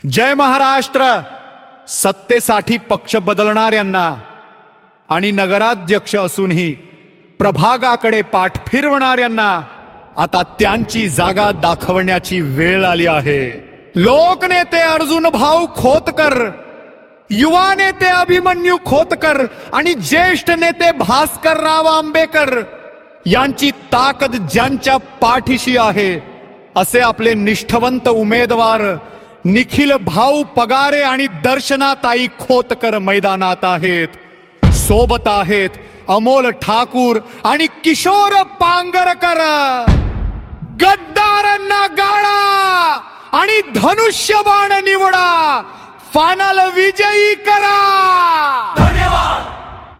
जय महाराष्ट्र. सत्तेसाठी पक्ष बदलणाऱ्यांना आणि नगराध्यक्ष असूनही प्रभागाकडे पाठ फिरवणाऱ्यांना आता त्यांची जागा दाखवण्याची वेळ आली आहे. लोकनेते अर्जुन भाऊ खोतकर, युवा नेते अभिमन्यू खोतकर आणि ज्येष्ठ नेते भास्करराव आंबेकर यांची ताकद ज्यांच्या पाठीशी आहे असे आपले निष्ठावंत उमेदवार निखिल भाऊ पगारे आणि दर्शनाताई खोतकर मैदानात आहेत. सोबत आहेत अमोल ठाकूर आणि किशोर पांगरकर. गद्दारांना गाळा आणि धनुष्यबाण निवडा, फानल विजयी करा. धन्यवाद.